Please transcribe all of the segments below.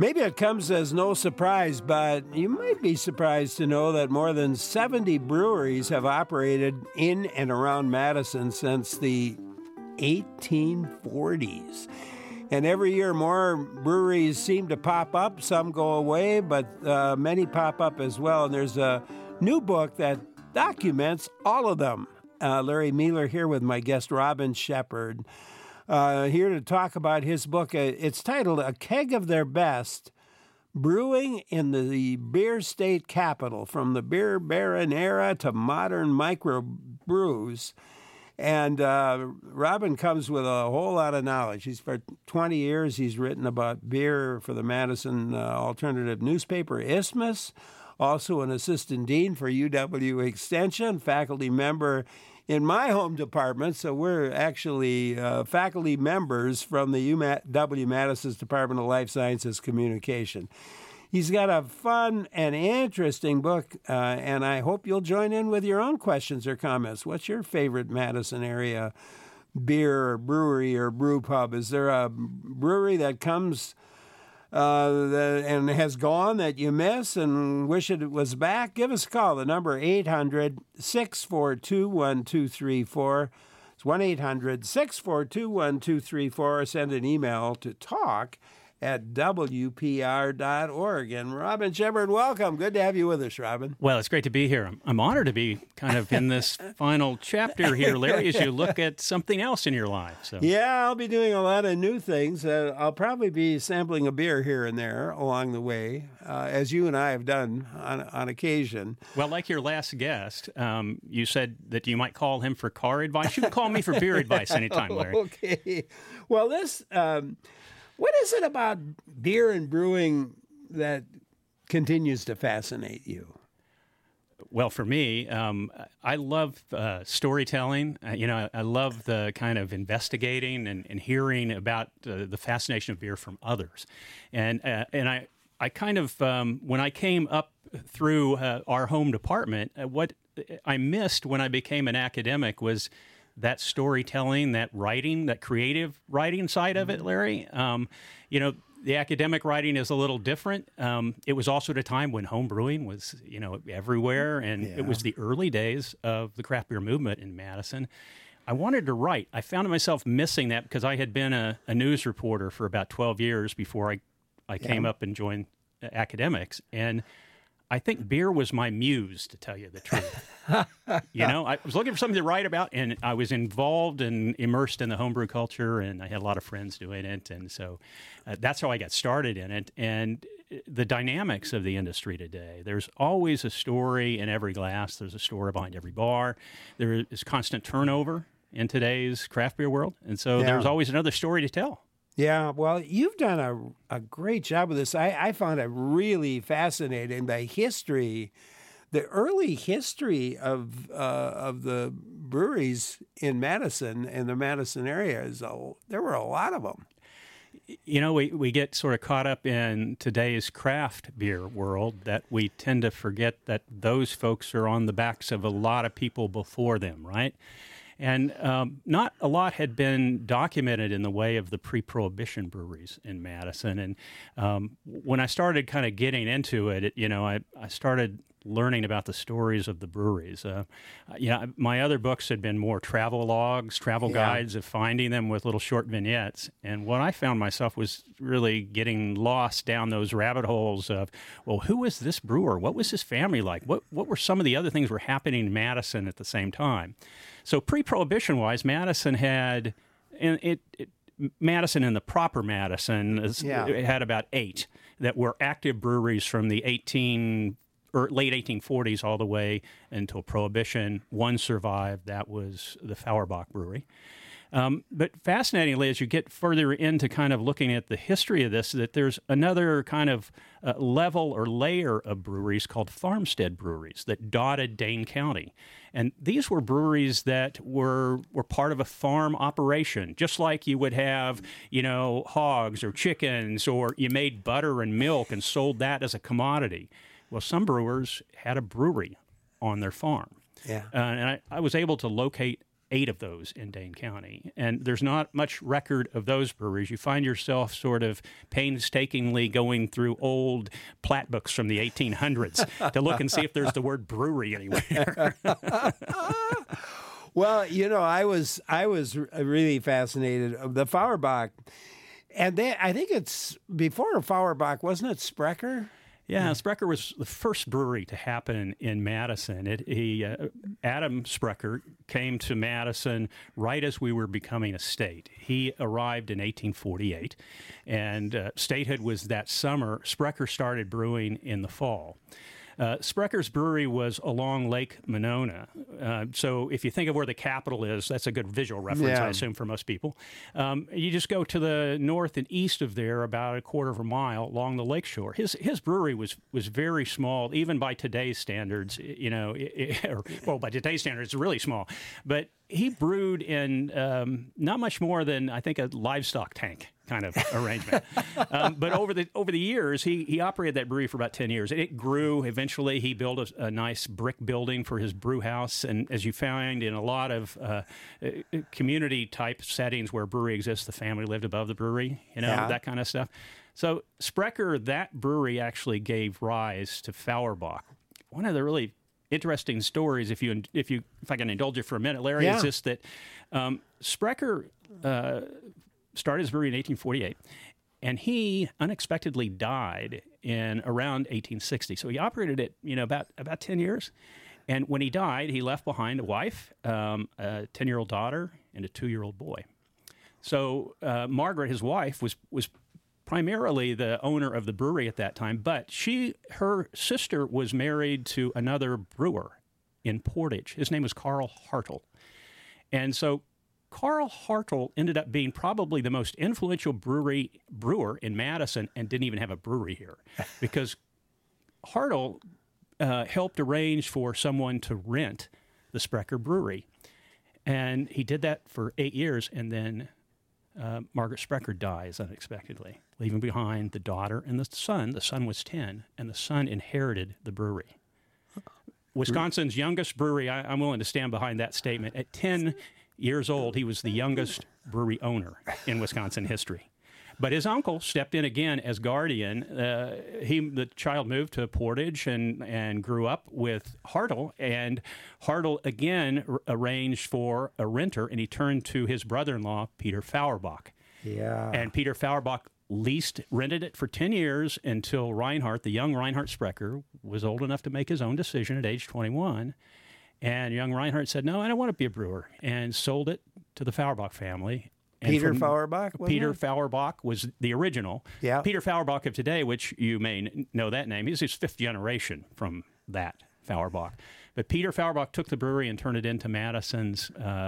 Maybe it comes as no surprise, but you might be surprised to know that more than 70 breweries have operated in and around Madison since the 1840s. And every year more breweries seem to pop up. Some go away, but many pop up as well. And there's a new book that documents all of them. Larry Mueller here with my guest, Robin Shepard. Here to talk about his book. It's titled A Keg of Their Best, Brewing in the Beer State Capital, from the Beer Baron era to modern microbrews. And Robin comes with a whole lot of knowledge. For 20 years, he's written about beer for the Madison alternative newspaper, Isthmus, also an assistant dean for UW Extension, faculty member in my home department, so we're actually faculty members from the UW-Madison's Department of Life Sciences Communication. He's got a fun and interesting book, and I hope you'll join in with your own questions or comments. What's your favorite Madison area beer or brewery or brew pub? Is there a brewery that comes and has gone that you miss and wish it was back? Give us a call. The number 800-642-1234. It's 1-800-642-1234, or send an email to talk@wpr.org. And Robin Shepard, welcome. Good to have you with us, Robin. Well, it's great to be here. I'm honored to be kind of in this final chapter here, Larry, as you look at something else in your life. So. Yeah, I'll be doing a lot of new things. I'll probably be sampling a beer here and there along the way, as you and I have done on occasion. Well, like your last guest, you said that you might call him for car advice. You can call me for beer advice anytime, Larry. Okay. Well, this... what is it about beer and brewing that continues to fascinate you? Well, for me, I love storytelling. I love the kind of investigating and hearing about the fascination of beer from others. And I kind of, when I came up through our home department, what I missed when I became an academic was that storytelling, that writing, that creative writing side of it, Larry. The academic writing is a little different. It was also at a time when home brewing was, everywhere, and It was the early days of the craft beer movement in Madison. I wanted to write. I found myself missing that because I had been a news reporter for about 12 years before I came up and joined academics, and I think beer was my muse, to tell you the truth. I was looking for something to write about, and I was involved and immersed in the homebrew culture, and I had a lot of friends doing it, and so that's how I got started in it. And the dynamics of the industry today, there's always a story in every glass. There's a story behind every bar. There is constant turnover in today's craft beer world, and so there's always another story to tell. Yeah, well, you've done a great job with this. I found it really fascinating, the early history of the breweries in Madison and the Madison area. There were a lot of them. We get sort of caught up in today's craft beer world that we tend to forget that those folks are on the backs of a lot of people before them, right? And not a lot had been documented in the way of the pre-Prohibition breweries in Madison. And when I started kind of getting into it, I started learning about the stories of the breweries. My other books had been more travel logs, travel guides of finding them with little short vignettes. And what I found myself was really getting lost down those rabbit holes of, well, who was this brewer? What was his family like? What were some of the other things were happening in Madison at the same time? So pre-Prohibition-wise, Madison had, Madison and the proper Madison it had about 8 that were active breweries from the late 1840s all the way until Prohibition. One survived. That was the Fauerbach Brewery. But fascinatingly, as you get further into kind of looking at the history of this, that there's another kind of level or layer of breweries called farmstead breweries that dotted Dane County. And these were breweries that were part of a farm operation, just like you would have, hogs or chickens, or you made butter and milk and sold that as a commodity. Well, some brewers had a brewery on their farm. Yeah. And I was able to locate 8 of those in Dane County. And there's not much record of those breweries. You find yourself sort of painstakingly going through old plat books from the 1800s to look and see if there's the word brewery anywhere. Well, I was really fascinated. The Feuerbach, and I think it's before Feuerbach, wasn't it Sprecher? Yeah, Sprecher was the first brewery to happen in Madison. Adam Sprecher came to Madison right as we were becoming a state. He arrived in 1848, and statehood was that summer. Sprecher started brewing in the fall. Sprecher's brewery was along Lake Monona. So if you think of where the Capitol is, that's a good visual reference, I assume, for most people. You just go to the north and east of there about a quarter of a mile along the lakeshore. His brewery was very small, even by today's standards. By today's standards, it's really small. But he brewed in not much more than, I think, a livestock tank kind of arrangement. But over the years, he operated that brewery for about 10 years. It grew. Eventually, he built a nice brick building for his brew house. And as you find in a lot of community-type settings where brewery exists, the family lived above the brewery, that kind of stuff. So Sprecher, that brewery actually gave rise to Feuerbach. One of the really interesting stories, if I can indulge you for a minute, Larry, is just that Sprecher started his brewery in 1848, and he unexpectedly died in around 1860. So he operated it, about 10 years. And when he died, he left behind a wife, a 10-year-old daughter, and a 2-year-old boy. So Margaret, his wife, was primarily the owner of the brewery at that time, but her sister was married to another brewer in Portage. His name was Carl Hartel. And so Carl Hartel ended up being probably the most influential brewer in Madison and didn't even have a brewery here because Hartel helped arrange for someone to rent the Sprecher Brewery. And he did that for 8 years, and then Margaret Sprecher dies unexpectedly, leaving behind the daughter and the son. The son was 10, and the son inherited the brewery. Wisconsin's youngest brewery, I'm willing to stand behind that statement. At 10 years old, he was the youngest brewery owner in Wisconsin history. But his uncle stepped in again as guardian. The child moved to Portage and grew up with Hartel, and Hartel again arranged for a renter, and he turned to his brother-in-law, Peter Feuerbach. Yeah. And Peter Feuerbach rented it for 10 years until Reinhardt, the young Reinhardt Sprecher, was old enough to make his own decision at age 21. And young Reinhardt said, "No, I don't want to be a brewer," and sold it to the Feuerbach family. And Peter Feuerbach? Peter Feuerbach was the original. Yeah. Peter Feuerbach of today, which you may know that name, he's his 5th generation from that Feuerbach. But Peter Feuerbach took the brewery and turned it into Madison's,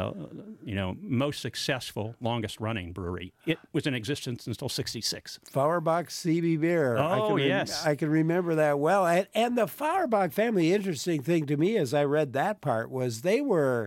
most successful, longest-running brewery. It was in existence until '66. Feuerbach CB beer. Oh, yes. I can remember that well. And the Feuerbach family, interesting thing to me as I read that part was they were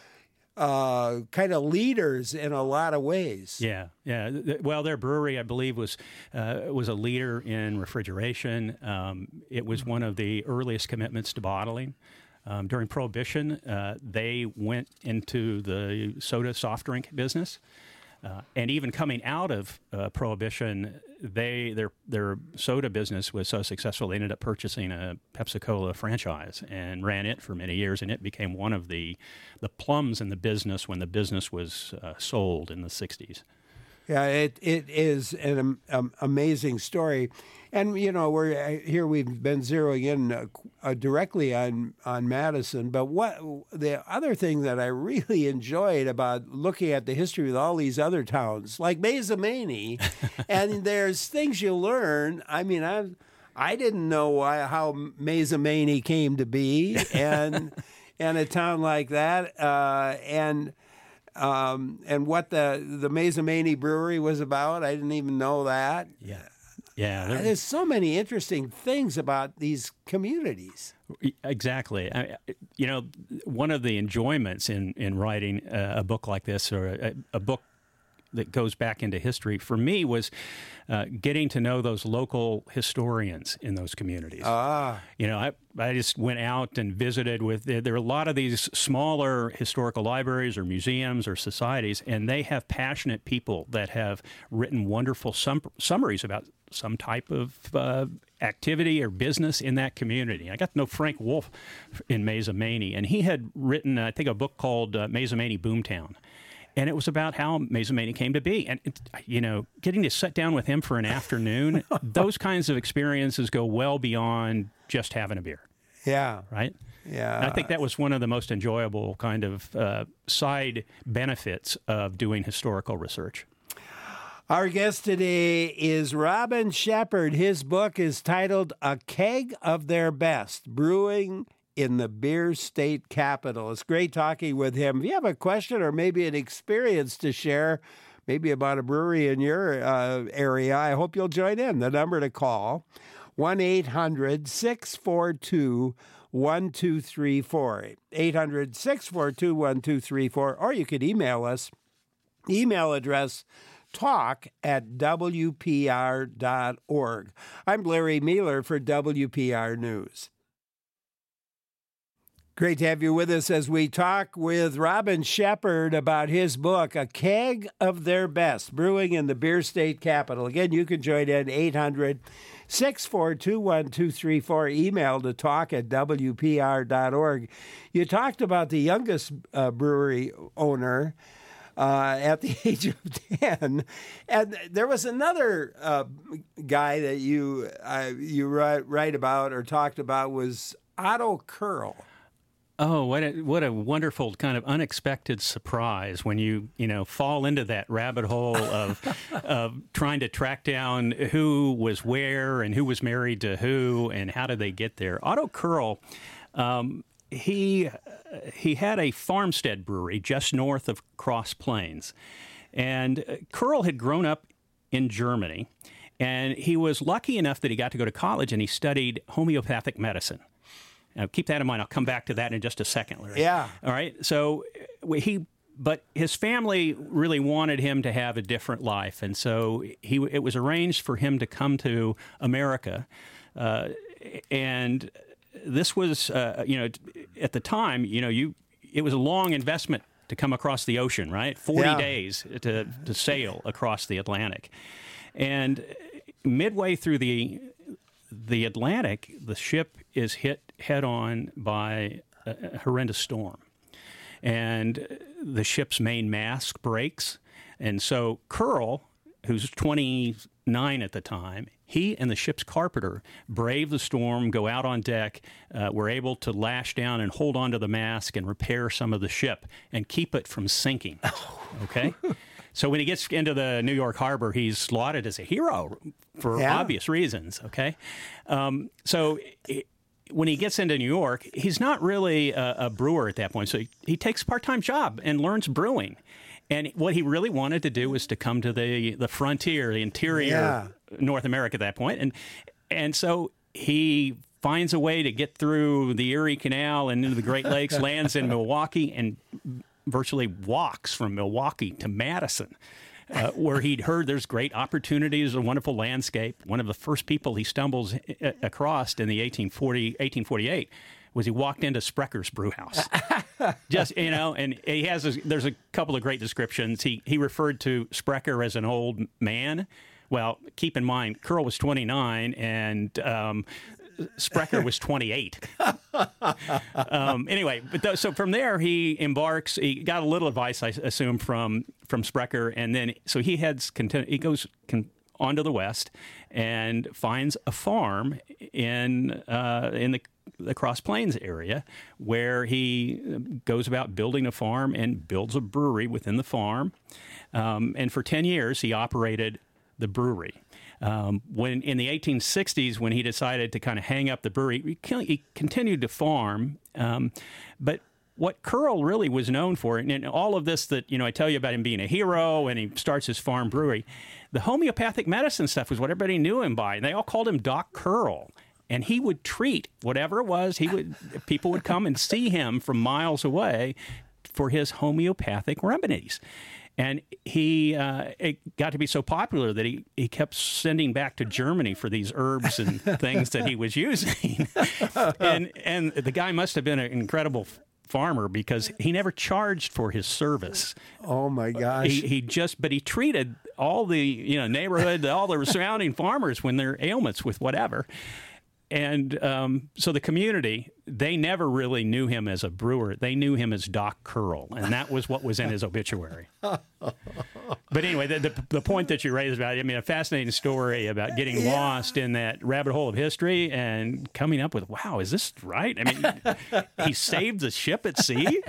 kind of leaders in a lot of ways. Yeah. Well, their brewery, I believe, was a leader in refrigeration. It was one of the earliest commitments to bottling. During Prohibition, they went into the soda soft drink business. And even coming out of Prohibition, their soda business was so successful, they ended up purchasing a Pepsi-Cola franchise and ran it for many years, and it became one of the plums in the business when the business was sold in the 60s. Yeah, it is an amazing story. And, we've been zeroing in directly on Madison. But what the other thing that I really enjoyed about looking at the history of all these other towns, like Mazomanie, and there's things you learn. I mean, I didn't know how Mazomanie came to be, and a town like that, and what the Mazomanie Brewery was about. I didn't even know that. Yeah. There's so many interesting things about these communities. Exactly. One of the enjoyments in writing a book like this, or a book that goes back into history for me was getting to know those local historians in those communities. You know, I just went out and visited with, there are a lot of these smaller historical libraries or museums or societies, and they have passionate people that have written wonderful summaries about some type of activity or business in that community. I got to know Frank Wolf in Mazomanie, and he had written, I think, a book called Mazomanie Boomtown. And it was about how Mazomanie came to be. And, you know, getting to sit down with him for an afternoon, those kinds of experiences go well beyond just having a beer. Yeah. Right? Yeah. And I think that was one of the most enjoyable kind of side benefits of doing historical research. Our guest today is Robin Shepard. His book is titled A Keg of Their Best, Brewing in the Beer State Capital. It's great talking with him. If you have a question or maybe an experience to share, maybe about a brewery in your area, I hope you'll join in. The number to call, 1-800-642-1234, 800-642-1234, or you could email us. Email address, talk@wpr.org. I'm Larry Mueller for WPR News. Great to have you with us as we talk with Robin Shepard about his book, A Keg of Their Best, Brewing in the Beer State Capital. Again, you can join in 800-642-1234, email to talk@wpr.org. You talked about the youngest brewery owner at the age of 10. And there was another guy that you write about or talked about was Otto Kurl. Oh, what a wonderful kind of unexpected surprise when you fall into that rabbit hole of trying to track down who was where and who was married to who and how did they get there. Otto Kurl, he had a farmstead brewery just north of Cross Plains. And Kurl had grown up in Germany, and he was lucky enough that he got to go to college and he studied homeopathic medicine. Now, keep that in mind. I'll come back to that in just a second, Larry. Yeah. All right. So but his family really wanted him to have a different life, and so it was arranged for him to come to America, and this was, at the time, it was a long investment to come across the ocean, right? 40 days to sail across the Atlantic, and midway through the Atlantic, the ship is hit head-on by a horrendous storm. And the ship's main mast breaks. And so Kurl, who's 29 at the time, he and the ship's carpenter brave the storm, go out on deck, were able to lash down and hold onto the mast and repair some of the ship and keep it from sinking. Okay? So when he gets into the New York harbor, he's lauded as a hero for obvious reasons, okay? When he gets into New York, he's not really a brewer at that point. So he takes a part-time job and learns brewing. And what he really wanted to do was to come to the frontier, the interior North America at that point. And so he finds a way to get through the Erie Canal and into the Great Lakes, lands in Milwaukee, and virtually walks from Milwaukee to Madison, where he'd heard there's great opportunities, a wonderful landscape. One of the first people he stumbles across in the 1848 was he walked into Sprecker's brew house. Just, and there's a couple of great descriptions. He referred to Sprecher as an old man. Well, keep in mind, Kurl was 29 and Sprecher was 28. Anyway, so from there he embarks. He got a little advice, I assume, from Sprecher, and then so he goes onto the west and finds a farm in the Cross Plains area where he goes about building a farm and builds a brewery within the farm. And for 10 years he operated the brewery. When in the 1860s, when he decided to kind of hang up the brewery, he continued to farm. But what Kurl really was known for, and all of this that I tell you about him being a hero, and he starts his farm brewery, the homeopathic medicine stuff was what everybody knew him by, and they all called him Doc Kurl. And he would treat whatever it was. People would come and see him from miles away for his homeopathic remedies. And he it got to be so popular that he kept sending back to Germany for these herbs and things that he was using. and the guy must have been an incredible farmer because he never charged for his service. Oh my gosh! But he treated all the neighborhood, all the surrounding farmers when their ailments with whatever. And so the community, they never really knew him as a brewer. They knew him as Doc Curl, and that was what was in his obituary. But anyway, the point that you raised about, a fascinating story about getting lost in that rabbit hole of history and coming up with, wow, is this right? He saved the ship at sea?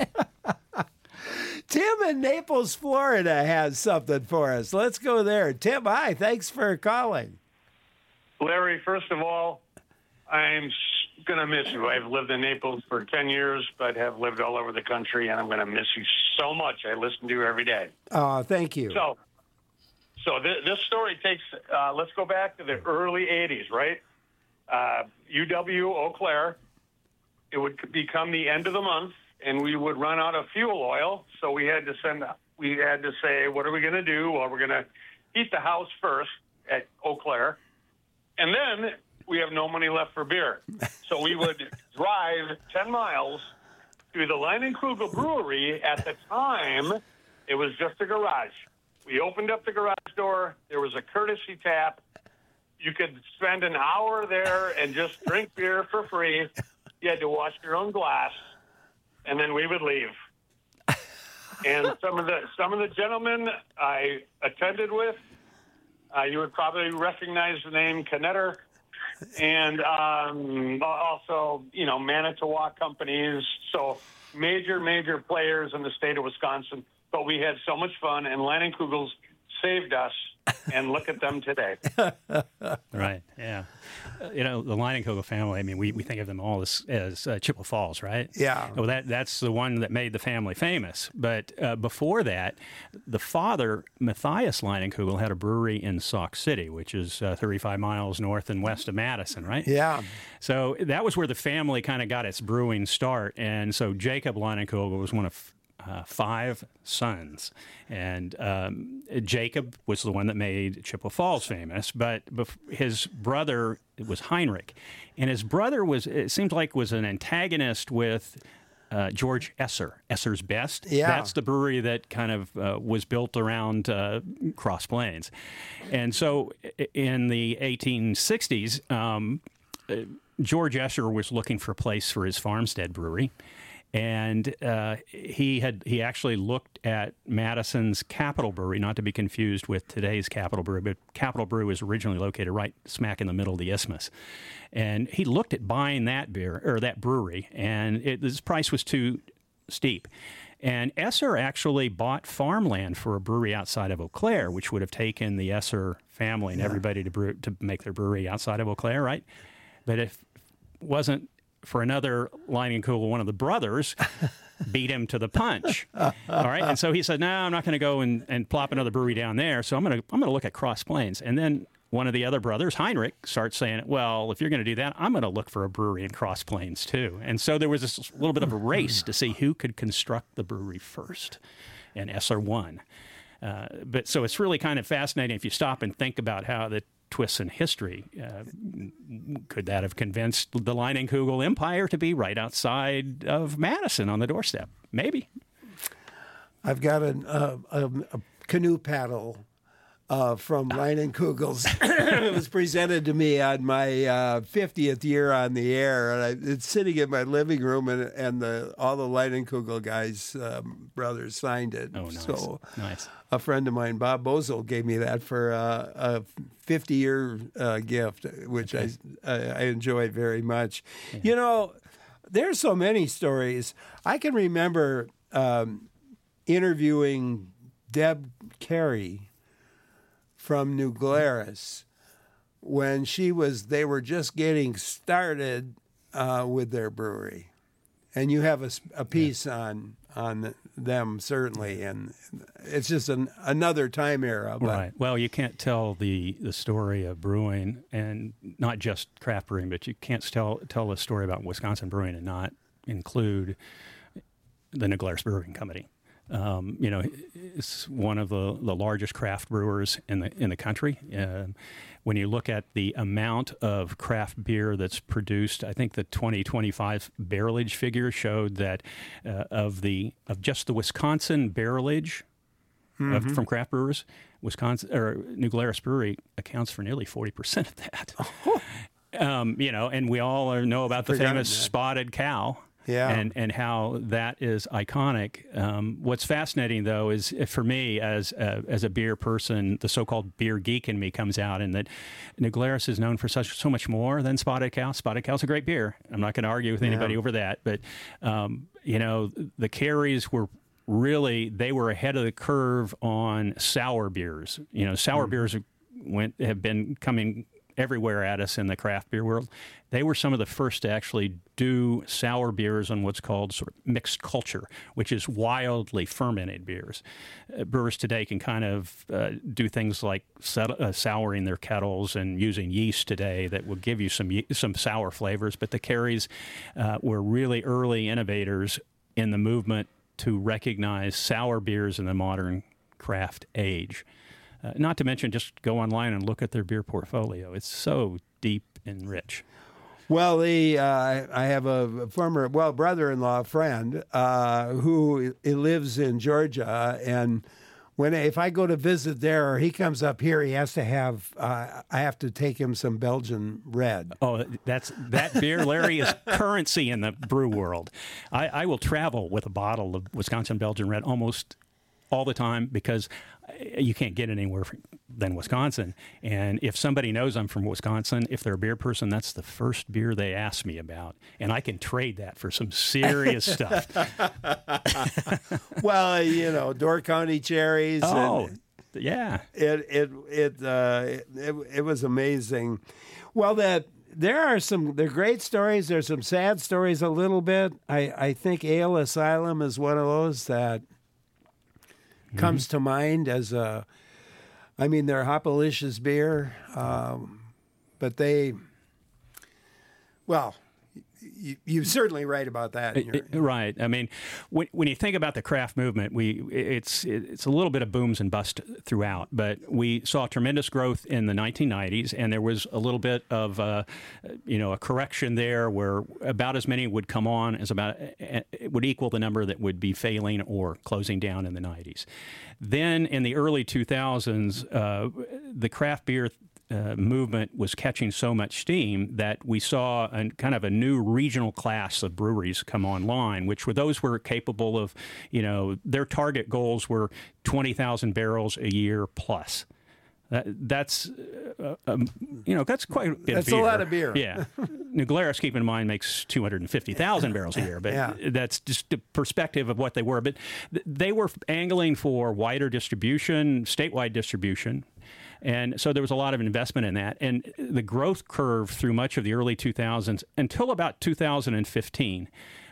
Tim in Naples, Florida has something for us. Let's go there. Tim, hi. Thanks for calling. Larry, first of all, I'm going to miss you. I've lived in Naples for 10 years, but have lived all over the country, and I'm going to miss you so much. I listen to you every day. Oh, thank you. So this story takes, let's go back to the early 80s, right? UW Eau Claire, it would become the end of the month, and we would run out of fuel oil, so we had to say, what are we going to do? Well, we're going to heat the house first at Eau Claire, and then we have no money left for beer. So we would drive 10 miles to the Leinenkugel Brewery. At the time, it was just a garage. We opened up the garage door. There was a courtesy tap. You could spend an hour there and just drink beer for free. You had to wash your own glass, and then we would leave. And some of the gentlemen I attended with, you would probably recognize the name Knetter. And also, Manitowoc companies, so major players in the state of Wisconsin. But we had so much fun, and Leinenkugels saved us, and look at them today. Right, yeah. The Leinenkugel family, we think of them all as Chippewa Falls, right? Yeah. Well, that's the one that made the family famous. But before that, the father, Matthias Leinenkugel, had a brewery in Sauk City, which is 35 miles north and west of Madison, right? Yeah. So that was where the family kind of got its brewing start. And so Jacob Leinenkugel was one of 5 sons, and Jacob was the one that made Chippewa Falls famous, but his brother was Heinrich, and his brother was an antagonist with George Esser, Esser's Best. Yeah. That's the brewery that kind of was built around Cross Plains. And so in the 1860s, George Esser was looking for a place for his farmstead brewery. And he actually looked at Madison's Capital Brewery, not to be confused with today's Capital Brewery, but Capital Brewery was originally located right smack in the middle of the isthmus. And he looked at buying that brewery, and his price was too steep. And Esser actually bought farmland for a brewery outside of Eau Claire, which would have taken the Esser family and everybody to make their brewery outside of Eau Claire, right? But if it wasn't for another Leinenkugel, one of the brothers, beat him to the punch. All right, and so he said, "No, I'm not going to go and plop another brewery down there. So I'm going to look at Cross Plains." And then one of the other brothers, Heinrich, starts saying, "Well, if you're going to do that, I'm going to look for a brewery in Cross Plains too." And so there was this little bit of a race to see who could construct the brewery first, and Esser won. But so it's really kind of fascinating if you stop and think about how the twists in history. Could that have convinced the Leinenkugel Empire to be right outside of Madison on the doorstep? Maybe. I've got a canoe paddle from Leinenkugel's. It was presented to me on my 50th year on the air, and it's sitting in my living room, and all the Leinenkugel guys, brothers, signed it. Oh, nice. So nice. A friend of mine, Bob Bozel, gave me that for a 50-year gift, which I enjoy very much. Yeah. There's so many stories. I can remember interviewing Deb Carey from New Glarus when they were just getting started with their brewery, and you have a piece on them certainly, and it's just another time era. But. Right. Well, you can't tell the story of brewing, and not just craft brewing, but you can't tell a story about Wisconsin brewing and not include the New Glarus Brewing Company. It's one of the largest craft brewers in the country. When you look at the amount of craft beer that's produced, I think the 2025 barrelage figure showed that of just the Wisconsin barrelage from craft brewers, New Glarus Brewery accounts for nearly 40% of that. And we all know about the famous spotted cow. Yeah. And how that is iconic. What's fascinating, though, is for me as a beer person, the so-called beer geek in me comes out, and that New Glarus is known for so much more than Spotted Cow. Spotted Cow's a great beer. I'm not going to argue with anybody over that. But, the Careys were they were ahead of the curve on sour beers. Sour beers have been coming everywhere at us in the craft beer world. They were some of the first to actually do sour beers on what's called sort of mixed culture, which is wildly fermented beers. Brewers today can kind of do things like souring their kettles and using yeast today that will give you some sour flavors. But the Careys were really early innovators in the movement to recognize sour beers in the modern craft age. Not to mention, just go online and look at their beer portfolio. It's so deep and rich. Well, I have a former, brother-in-law friend who lives in Georgia, and if I go to visit there, or he comes up here, he has to have, I have to take him some Belgian red. Oh, that beer, Larry, is currency in the brew world. I will travel with a bottle of Wisconsin Belgian red almost all the time because you can't get it anywhere than Wisconsin. And if somebody knows I'm from Wisconsin, if they're a beer person, that's the first beer they ask me about. And I can trade that for some serious stuff. Well, Door County cherries. Oh, yeah. It was amazing. Well, they're great stories. There's some sad stories a little bit. I think Ale Asylum is one of those that comes to mind as they're Hopalicious beer, but you're certainly right about that. Right. I mean, when you think about the craft movement, it's a little bit of booms and busts throughout, but we saw tremendous growth in the 1990s, and there was a little bit of a correction there where about as many would come on as it would equal the number that would be failing or closing down in the 90s. Then in the early 2000s, the craft beer movement was catching so much steam that we saw kind of a new regional class of breweries come online, which were capable of, their target goals were 20,000 barrels a year plus. That's quite a bit of beer. That's a lot of beer. Yeah. New Glarus, keep in mind, makes 250,000 barrels a year, but that's just the perspective of what they were. But they were angling for wider distribution, statewide distribution. And so there was a lot of investment in that. And the growth curve through much of the early 2000s until about 2015,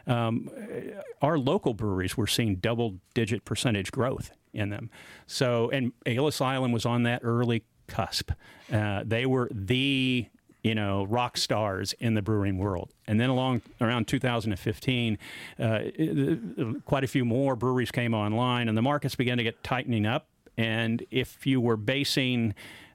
our local breweries were seeing double-digit percentage growth in them. So, and Ale Asylum was on that early cusp. They were the rock stars in the brewing world. And then around 2015, quite a few more breweries came online, and the markets began to get tightening up. And if you were basing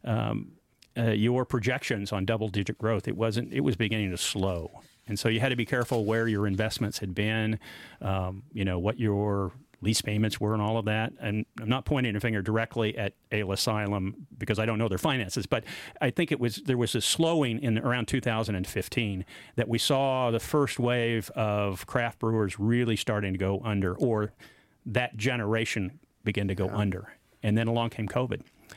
your projections on double-digit growth, it was beginning to slow. And so you had to be careful where your investments had been, what your lease payments were and all of that. And I'm not pointing a finger directly at Ale Asylum because I don't know their finances, but I think there was a slowing in around 2015 that we saw the first wave of craft brewers really starting to go under, or that generation begin to go under. And then along came COVID.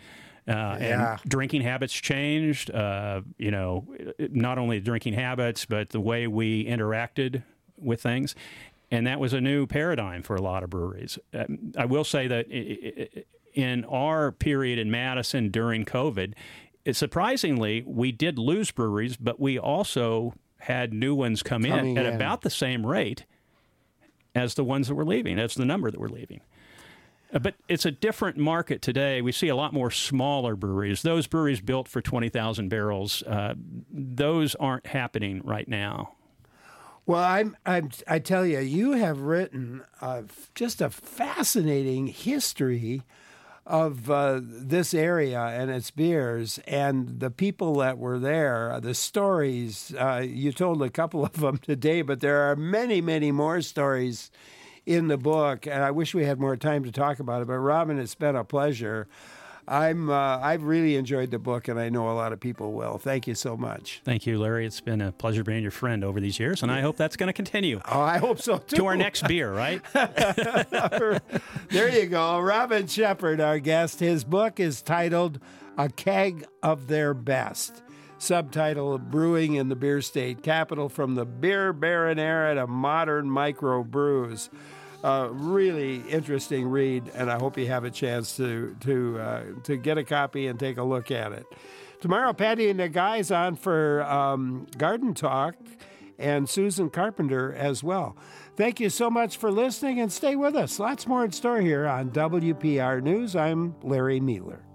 And drinking habits changed, not only drinking habits, but the way we interacted with things. And that was a new paradigm for a lot of breweries. I will say that in our period in Madison during COVID, surprisingly, we did lose breweries, but we also had new ones come in at about the same rate as the ones that were leaving, as the number that were leaving. But it's a different market today. We see a lot more smaller breweries. Those breweries built for 20,000 barrels, those aren't happening right now. Well, I tell you, you have written just a fascinating history of this area and its beers and the people that were there, the stories. You told a couple of them today, but there are many, many more stories in the book, and I wish we had more time to talk about it. But Robin, it's been a pleasure. I've really enjoyed the book, and I know a lot of people will. Thank you so much. Thank you, Larry. It's been a pleasure being your friend over these years, and I hope that's going to continue. Oh, I hope so, too. To our next beer, right? There you go. Robin Shepard, our guest. His book is titled A Keg of Their Best. Subtitle, Brewing in the Beer State Capital, From the Beer Baron Era to Modern Micro Brews. Really interesting read, and I hope you have a chance to get a copy and take a look at it. Tomorrow, Patty and the guys on for Garden Talk, and Susan Carpenter as well. Thank you so much for listening, and stay with us. Lots more in store here on WPR News. I'm Larry Mueller.